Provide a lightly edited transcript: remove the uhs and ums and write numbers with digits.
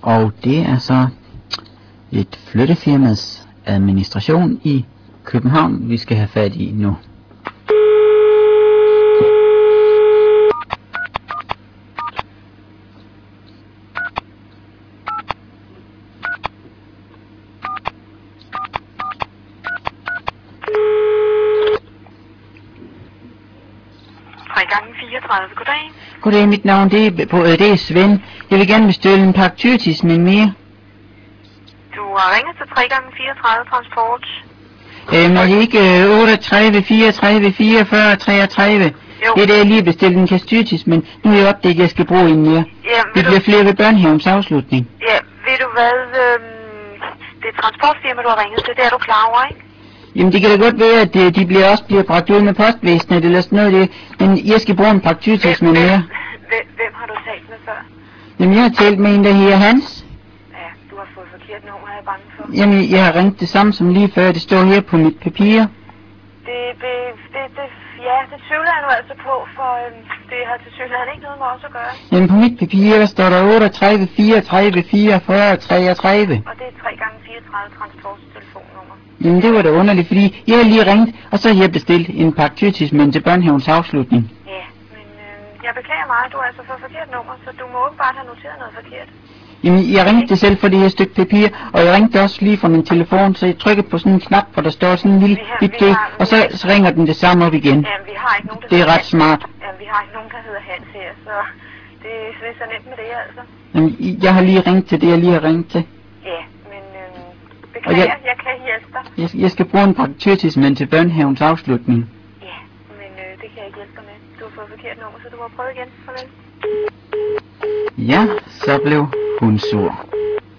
Og det er så et flyttefirmas administration i København, vi skal have fat i nu. Gange 34, goddag. Goddag, mit navn det er Svend. Jeg vil gerne bestille en pakke tyrtis med mere. Du har ringet til 3 gange 34 transport. Må det ikke 38, 34, 44, 33? Jo. Det er det, jeg lige bestilt en kasse tyrtis, men nu er jeg opdaget, at jeg skal bruge en mere. Ja, det bliver flere ved børnehavens afslutning. Ja, ved du hvad, det er transportfirma, du har ringet til, det er du klar over, ikke? Jamen det kan da godt være, at de også bliver bragt ud med postvæsenet eller sådan noget, men jeg skal bruge en pakke tyrtis med mere. Hvem har du talt med før? Jamen jeg har talt med en, der hedder Hans. Ja, du har fået forkert nummer, er jeg bange for. Jamen jeg har ringt det samme som lige før, det står her på mit papir. Det tvivler jeg nu altså på, for det har til synligheden ikke noget med os at gøre. Jamen på mit papir, der står der 38, 34, 44, 33. Og det er 3 gange 34 transporttelefonnummer. Jamen det var da underligt, fordi jeg har lige ringet, og så har jeg bestilt en pakke tyrtismænd til børnehavens afslutning. Ja, men jeg beklager meget, du har altså fået forkert nummer, så du må åbenbart have noteret noget forkert. Jamen jeg ringte selv for det her stykke papir, og jeg ringte også lige fra min telefon, så jeg trykkede på sådan en knap, hvor der står sådan en lille bit G, og så ringer den det samme op igen. Jamen vi har ikke nogen, der det er ret smart. Jamen vi har ikke nogen, der hedder Hans her, så det er så nemt med det altså. Jamen jeg har lige ringet til det, jeg lige har ringet til. Ja, men beklager, jeg kan hjælpe dig. Jeg skal bruge en pakke tyrtismænd til børnehavens afslutning. Ja, men det kan jeg ikke hjælpe dig med. Du har fået forkert nummer, så du må prøve igen. Farvel. Ja, så blev hun sur.